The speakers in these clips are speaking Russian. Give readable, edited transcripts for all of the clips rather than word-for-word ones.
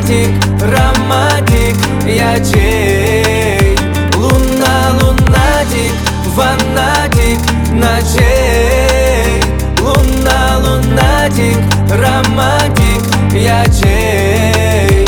Лунатик, романтик, я чей? Луна, лунатик, фанатик ночей. Луна, лунатик, романтик, я чей?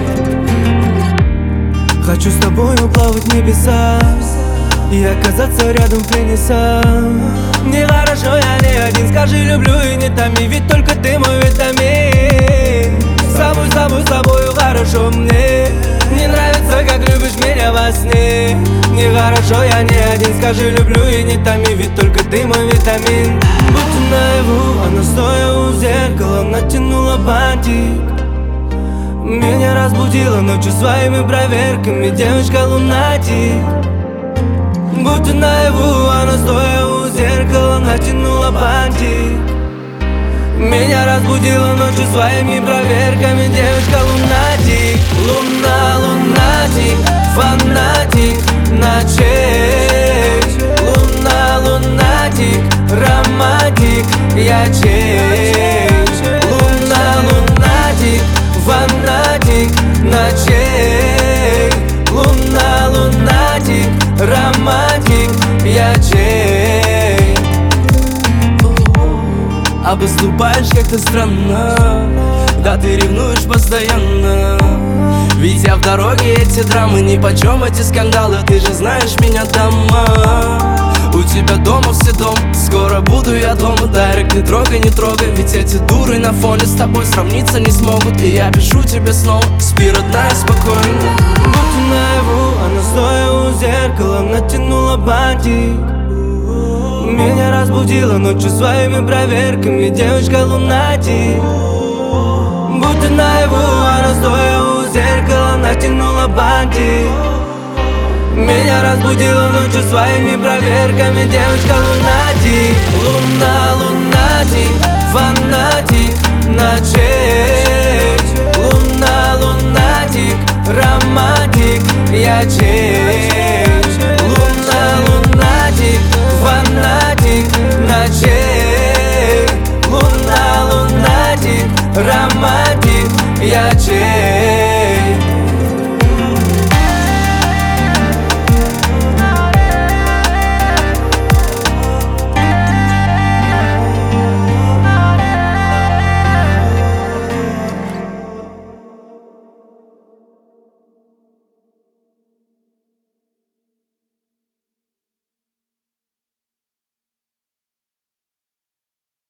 Хочу с тобою плавать в небеса и оказаться рядом в пленниса. Мне хорошо, я не один, скажи люблю и не томи, ведь только ты мой витамин. С тобою хорошо мне. Не нравится, как любишь меня во сне. Мне хорошо, я не один, скажи люблю и не томи, ведь только ты мой витамин. Будто наяву, она стоя у зеркала натянула бантик. Меня разбудила ночью своими проверками девочка лунатик. Будто наяву, она стоя у зеркала натянула бантик. Меня разбудила ночью своими проверками девочка лунатик. Луна, лунатик, фанатик ночей. Луна, лунатик, романтик, я чей? Луна, лунатик, фанатик ночей. Луна, лунатик, романтик, я чей? А поступаешь как-то странно, да ты ревнуешь постоянно. Ведь я в дороге, эти драмы нипочем, эти скандалы. Ты же знаешь меня, дама. У тебя дома все дом, скоро буду я дома. Дарик, не трогай, ведь эти дуры на фоне с тобой сравниться не смогут. И я пишу тебе снова, спи, родная, спокойно. Будто наяву, она стоя у зеркала натянула бантик. Меня разбудила ночью своими проверками девочка лунатик. Будто наяву, она стоя у зеркала натянула бантик. Меня разбудила ночью своими проверками девочка лунатик. Луна, лунатик, фанатик ночей. Луна, лунатик, романтик, я чей? Луна, лунатик, фанатик ночей. Луна, лунатик, романтик, я чей?